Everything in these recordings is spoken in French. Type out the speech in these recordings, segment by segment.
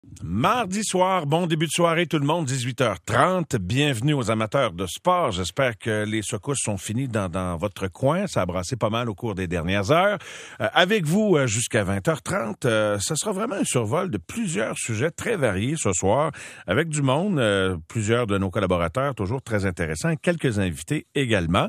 Mardi soir, bon début de soirée tout le monde, 18h30. Bienvenue aux amateurs de sport. J'espère que les secousses sont finies dans votre coin. Ça a brassé pas mal au cours des dernières heures. Avec vous jusqu'à 20h30, ce sera vraiment un survol de plusieurs sujets très variés ce soir avec du monde, plusieurs de nos collaborateurs toujours très intéressants, quelques invités également.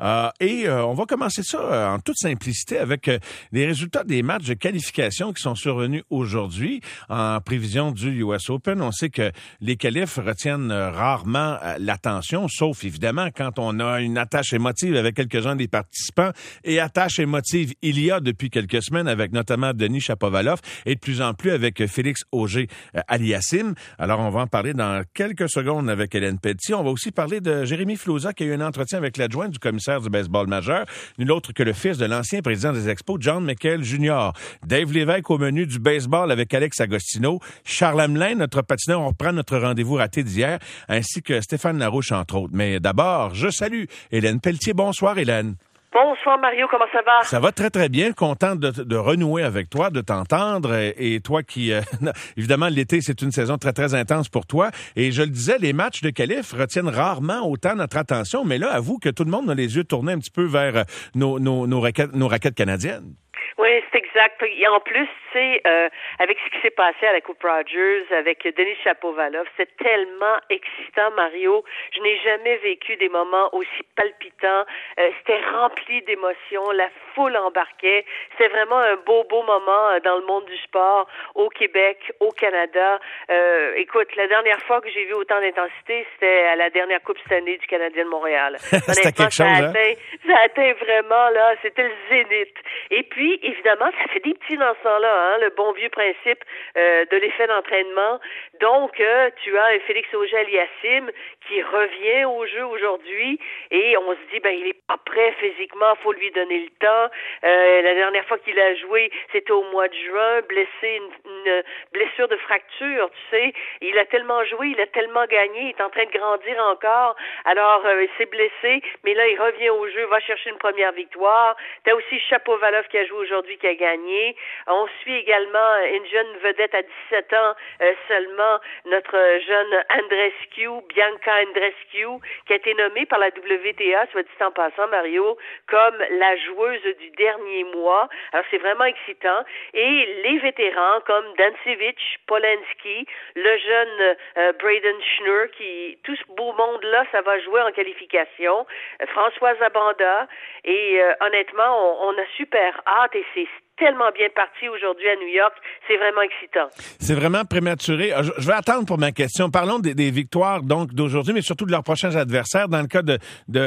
On va commencer ça en toute simplicité avec les résultats des matchs de qualification qui sont survenus aujourd'hui en prévision du US Open. On sait que les qualifs retiennent rarement l'attention, sauf évidemment quand on a une attache émotive avec quelques-uns des participants. Et attache émotive, il y a depuis quelques semaines avec notamment Denis Shapovalov et de plus en plus avec Félix Auger-Aliassime. Alors, on va en parler dans quelques secondes avec Hélène Pelletier. On va aussi parler de Jérémy Filosa qui a eu un entretien avec l'adjoint du commissaire du baseball majeur, nul autre que le fils de l'ancien président des Expos, John McHale Jr. Dave Lévesque au menu du baseball avec Alex Agostino. Charles Hamelin, notre patineur, on reprend notre rendez-vous raté d'hier, ainsi que Stéphane Larouche, entre autres. Mais d'abord, je salue Hélène Pelletier. Bonsoir, Hélène. Bonsoir, Mario. Comment ça va? Ça va très, très bien. Content de renouer avec toi, de t'entendre. Et toi qui... évidemment, l'été, c'est une saison très, très intense pour toi. Et je le disais, les matchs de qualif retiennent rarement autant notre attention. Mais là, avoue que tout le monde a les yeux tournés un petit peu vers nos raquettes canadiennes. Oui, c'est exact. Et en plus, tu sais, avec ce qui s'est passé à la Coupe Rogers, avec Denis Shapovalov, c'est tellement excitant, Mario. Je n'ai jamais vécu des moments aussi palpitants. C'était rempli d'émotions. La foule embarquait. C'était vraiment un beau moment dans le monde du sport, au Québec, au Canada. Écoute, la dernière fois que j'ai vu autant d'intensité, c'était à la dernière Coupe Stanley du Canadien de Montréal. C'était quelque chose, hein? Ça a atteint vraiment, là, c'était le zénith. Et puis, évidemment, ça fait des petits dans ce temps-là, hein, le bon vieux principe de l'effet d'entraînement. Donc, tu as Félix Auger-Aliassime qui revient au jeu aujourd'hui et on se dit, il est pas prêt physiquement, faut lui donner le temps. La dernière fois qu'il a joué, c'était au mois de juin, blessé, une blessure de fracture, tu sais. Il a tellement joué, il a tellement gagné, il est en train de grandir encore. Alors, il s'est blessé, mais là, il revient au jeu, va chercher une première victoire. T'as aussi Shapovalov qui a joué aujourd'hui, qui a gagné. On suit également une jeune vedette à 17 ans seulement, notre jeune Andreescu, Bianca Andreescu, qui a été nommée par la WTA, soit dit en passant, Mario, comme la joueuse du dernier mois. Alors, c'est vraiment excitant. Et les vétérans comme Dancevich, Polanski, le jeune Braden Schnur, tout ce beau monde-là, ça va jouer en qualification. Françoise Abanda. Et honnêtement, on a super hâte et c'est tellement bien parti aujourd'hui à New York. C'est vraiment excitant. C'est vraiment prématuré. Je vais attendre pour ma question. Parlons des victoires donc d'aujourd'hui, mais surtout de leurs prochains adversaires. Dans le cas de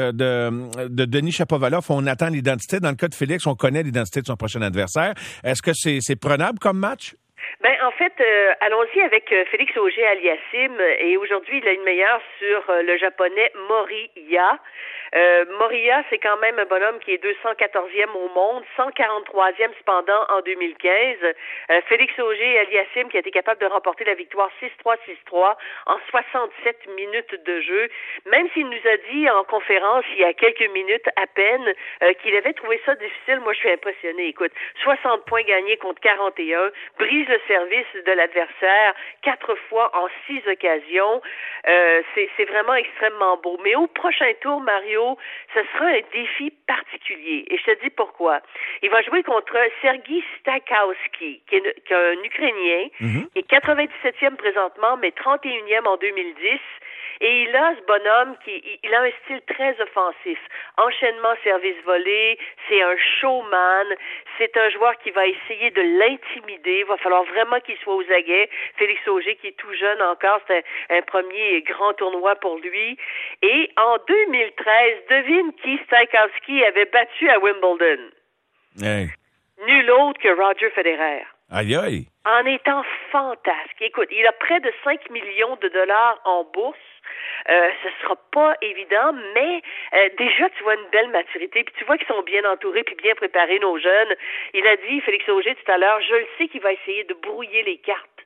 Denis Shapovalov, on attend l'identité. Dans le cas de Félix, on connaît l'identité de son prochain adversaire. Est-ce que c'est prenable comme match? En fait, allons-y avec Félix Auger-Aliassime. Et aujourd'hui, il a une meilleure sur le japonais Moriya. Moriya, c'est quand même un bonhomme qui est 214e au monde, 143e cependant en 2015. Félix Auger-Aliassime qui a été capable de remporter la victoire 6-3, 6-3 en 67 minutes de jeu. Même s'il nous a dit en conférence il y a quelques minutes à peine qu'il avait trouvé ça difficile, moi je suis impressionné. Écoute, 60 points gagnés contre 41, brise le service de l'adversaire 4 fois en 6 occasions. C'est vraiment extrêmement beau. Mais au prochain tour, Mario, ce sera un défi particulier. Et je te dis pourquoi. Il va jouer contre Sergei Stakowski, qui est un Ukrainien, qui est 97e présentement, mais 31e en 2010. Et il a ce bonhomme il a un style très offensif. Enchaînement, service volé, c'est un showman, c'est un joueur qui va essayer de l'intimider. Il va falloir vraiment qu'il soit aux aguets. Félix Auger, qui est tout jeune encore, c'est un premier grand tournoi pour lui. Et en 2013, devine qui Stakowski avait battu à Wimbledon? Hey. Nul autre que Roger Federer. Aïe aïe. En étant fantastique. Écoute, il a près de 5 millions de dollars en bourse. Ce sera pas évident, mais déjà tu vois une belle maturité, puis tu vois qu'ils sont bien entourés puis bien préparés, nos jeunes. Il a dit, Félix Auger tout à l'heure, je le sais qu'il va essayer de brouiller les cartes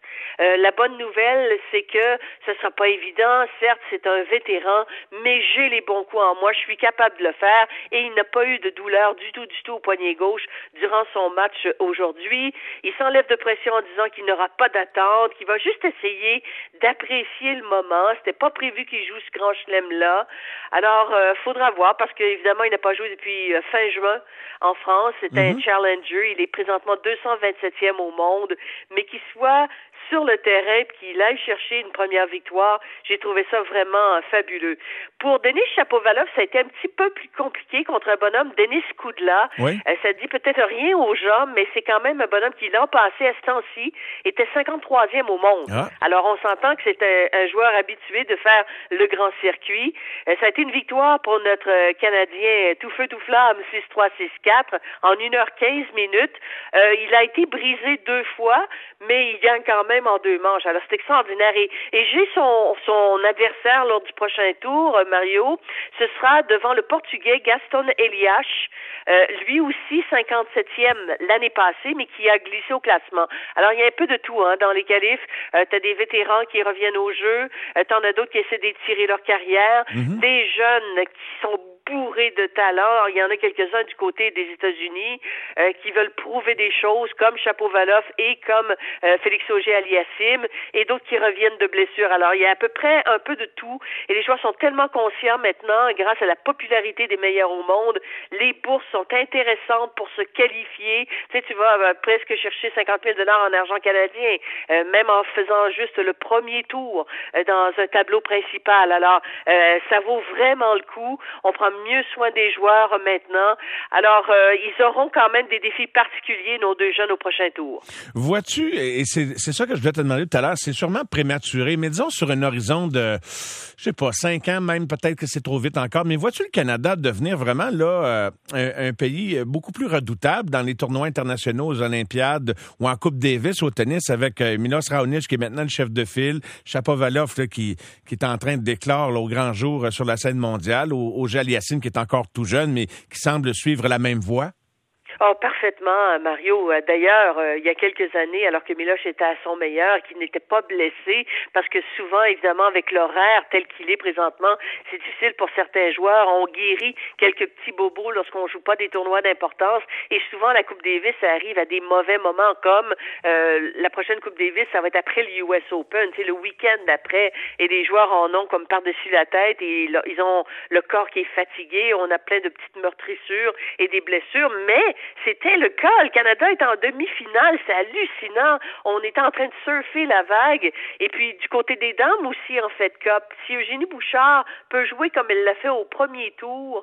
La bonne nouvelle, c'est que ce sera pas évident. Certes, c'est un vétéran, mais j'ai les bons coups en moi. Je suis capable de le faire et il n'a pas eu de douleur du tout au poignet gauche durant son match aujourd'hui. Il s'enlève de pression en disant qu'il n'aura pas d'attente, qu'il va juste essayer d'apprécier le moment. C'était pas prévu qu'il joue ce grand chelem-là. Alors, faudra voir parce qu'évidemment, il n'a pas joué depuis fin juin en France. C'était un challenger. Il est présentement 227e au monde, mais qu'il soit sur le terrain puis qu'il aille chercher une première victoire, j'ai trouvé ça vraiment fabuleux. Pour Denis Shapovalov, ça a été un petit peu plus compliqué contre un bonhomme, Denis Kudla. Oui. Ça dit peut-être rien aux gens, mais c'est quand même un bonhomme qui, l'an passé, à ce temps-ci, était 53e au monde. Ah. Alors, on s'entend que c'est un joueur habitué de faire le grand circuit. Ça a été une victoire pour notre Canadien tout feu, tout flamme, 6-3, 6-4, en 1h15 minutes. Il a été brisé 2 fois, mais il gagne quand même en 2 manches. Alors, c'est extraordinaire. Et j'ai son adversaire lors du prochain tour, Mario. Ce sera devant le Portugais Gaston Elias. Lui aussi 57e l'année passée, mais qui a glissé au classement. Alors, il y a un peu de tout dans les qualifs. T'as des vétérans qui reviennent au jeu. T'en as d'autres qui essaient d'étirer leur carrière. Des jeunes qui sont bourrés de talent. Il y en a quelques-uns du côté des États-Unis qui veulent prouver des choses, comme Shapovalov et comme Félix Auger-Aliassime, et d'autres qui reviennent de blessures. Alors, il y a à peu près un peu de tout, et les joueurs sont tellement conscients maintenant, grâce à la popularité des meilleurs au monde, les bourses sont intéressantes pour se qualifier. Tu sais, tu vas presque chercher 50 000 $ en argent canadien, même en faisant juste le premier tour dans un tableau principal. Alors, ça vaut vraiment le coup. On prend mieux soin des joueurs maintenant. Alors, ils auront quand même des défis particuliers, nos 2 jeunes, au prochain tour. Vois-tu, et c'est ça que je voulais te demander tout à l'heure, c'est sûrement prématuré, mais disons sur un horizon de, je sais pas, 5 ans, même peut-être que c'est trop vite encore, mais vois-tu le Canada devenir vraiment là un pays beaucoup plus redoutable dans les tournois internationaux, aux Olympiades ou en Coupe Davis au tennis avec Milos Raonic qui est maintenant le chef de file, Shapovalov là, qui est en train de déclare là, au grand jour sur la scène mondiale, Auger-Aliassime qui est encore tout jeune mais qui semble suivre la même voie? Oh, parfaitement, Mario. D'ailleurs, il y a quelques années, alors que Miloš était à son meilleur, qu'il n'était pas blessé, parce que souvent, évidemment, avec l'horaire tel qu'il est présentement, c'est difficile pour certains joueurs. On guérit quelques petits bobos lorsqu'on joue pas des tournois d'importance. Et souvent, la Coupe Davis, ça arrive à des mauvais moments, comme la prochaine Coupe Davis, ça va être après le US Open, c'est le week-end d'après, et les joueurs en ont comme par-dessus la tête, et ils ont le corps qui est fatigué, on a plein de petites meurtrissures et des blessures, mais c'était le cas. Le Canada est en demi-finale. C'est hallucinant. On est en train de surfer la vague. Et puis, du côté des dames aussi, en Fed Cup, si Eugénie Bouchard peut jouer comme elle l'a fait au premier tour,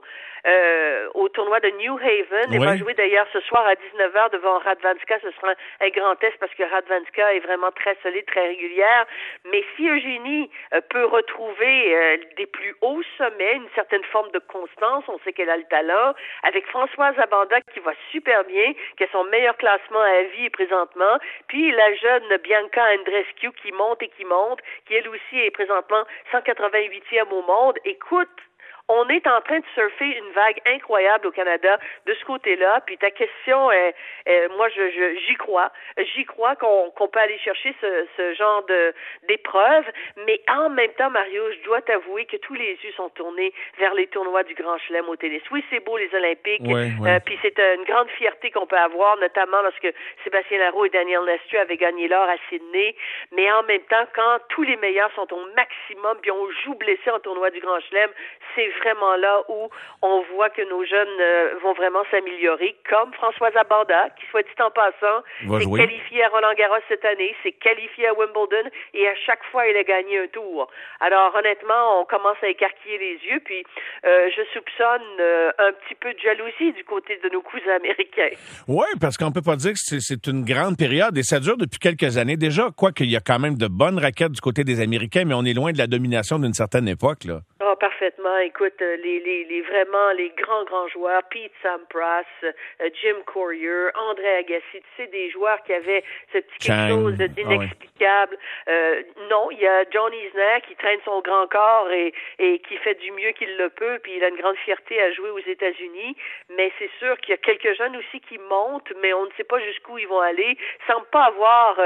au tournoi de New Haven, elle va jouer d'ailleurs ce soir à 19h devant Radwanska. Ce sera un grand test parce que Radwanska est vraiment très solide, très régulière. Mais si Eugénie peut retrouver des plus hauts sommets, une certaine forme de constance, on sait qu'elle a le talent, avec Françoise Abanda qui va super bien, qui a son meilleur classement à vie présentement, puis la jeune Bianca Andreescu qui monte, qui elle aussi est présentement 188e au monde. Écoute, on est en train de surfer une vague incroyable au Canada de ce côté-là. Puis ta question, moi, j'y crois. J'y crois qu'on peut aller chercher ce genre d'épreuve. Mais en même temps, Mario, je dois t'avouer que tous les yeux sont tournés vers les tournois du Grand Chelem au tennis. Oui, c'est beau, les Olympiques. Puis c'est une grande fierté qu'on peut avoir, notamment lorsque Sébastien Larreau et Daniel Nestor avaient gagné l'or à Sydney. Mais en même temps, quand tous les meilleurs sont au maximum, puis on joue blessé en tournoi du Grand Chelem, c'est vraiment là où on voit que nos jeunes vont vraiment s'améliorer, comme Françoise Abanda, qui, soit dit en passant, s'est qualifiée à Roland-Garros cette année, s'est qualifiée à Wimbledon, et à chaque fois, elle a gagné un tour. Alors, honnêtement, on commence à écarquiller les yeux, puis je soupçonne un petit peu de jalousie du côté de nos cousins américains. Oui, parce qu'on peut pas dire que c'est une grande période, et ça dure depuis quelques années déjà, quoique il y a quand même de bonnes raquettes du côté des Américains, mais on est loin de la domination d'une certaine époque, là. Oh, parfaitement. Écoute, écoute, vraiment les grands joueurs, Pete Sampras, Jim Courier, André Agassi, tu sais, des joueurs qui avaient ce petit quelque chose d'inexplicable. Non, il y a John Isner qui traîne son grand corps et qui fait du mieux qu'il le peut, puis il a une grande fierté à jouer aux États-Unis, mais c'est sûr qu'il y a quelques jeunes aussi qui montent, mais on ne sait pas jusqu'où ils vont aller. Ils semblent pas avoir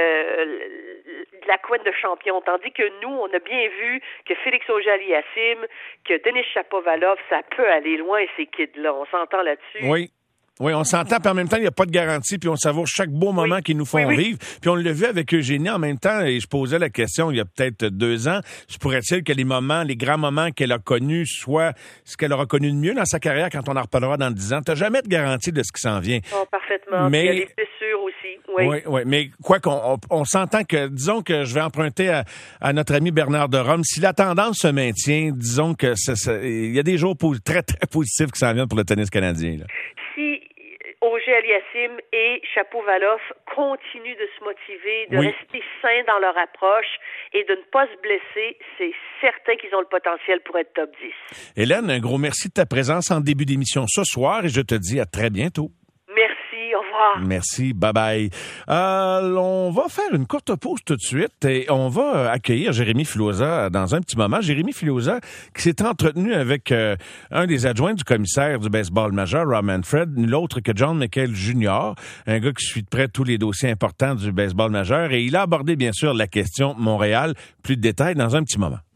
la couenne de champion, tandis que nous, on a bien vu que Félix Auger-Aliassime, que Denis Shapovalov, ça peut aller loin, ces kids-là. On s'entend là-dessus. Oui, on s'entend, puis en même temps, il n'y a pas de garantie, puis on savoure chaque beau moment qu'ils nous font vivre. Puis on l'a vu avec Eugénie en même temps, et je posais la question il y a peut-être 2 ans, se pourrait-il que les grands moments qu'elle a connus soient ce qu'elle aura connu de mieux dans sa carrière quand on en reparlera dans 10 ans? T'as jamais de garantie de ce qui s'en vient. Oh, parfaitement. Mais il y a des blessures aussi. Oui, mais quoi qu'on s'entend que, disons que je vais emprunter à notre ami Bernard de Rome, si la tendance se maintient, disons que il y a des jours très, très positifs qui s'en viennent pour le tennis canadien, là. Si Auger-Aliassime et Shapovalov continuent de se motiver, de rester sains dans leur approche et de ne pas se blesser, c'est certain qu'ils ont le potentiel pour être top 10. Hélène, un gros merci de ta présence en début d'émission ce soir et je te dis à très bientôt. Merci, au revoir. Merci, bye-bye. On va faire une courte pause tout de suite et on va accueillir Jérémy Filosa dans un petit moment. Jérémy Filosa qui s'est entretenu avec un des adjoints du commissaire du baseball majeur, Rob Manfred, nul autre que John McHale Jr., un gars qui suit de près tous les dossiers importants du baseball majeur et il a abordé bien sûr la question Montréal. Plus de détails dans un petit moment.